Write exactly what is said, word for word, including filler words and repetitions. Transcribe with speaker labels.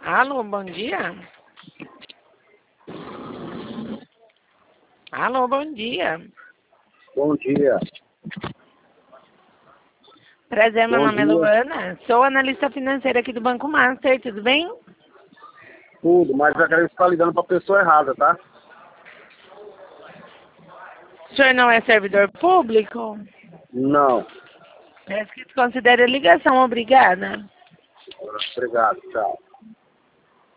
Speaker 1: Alô, bom dia. Alô, bom dia.
Speaker 2: Bom dia.
Speaker 1: Prazer, meu
Speaker 2: Bom
Speaker 1: nome é
Speaker 2: dia.
Speaker 1: Luana. Sou analista financeira aqui do Banco Master, tudo bem?
Speaker 2: Tudo, mas já que você está ligando para a pessoa errada, tá?
Speaker 1: O senhor não é servidor público?
Speaker 2: Não.
Speaker 1: Peço que considere a ligação, obrigada.
Speaker 2: Obrigado, tchau.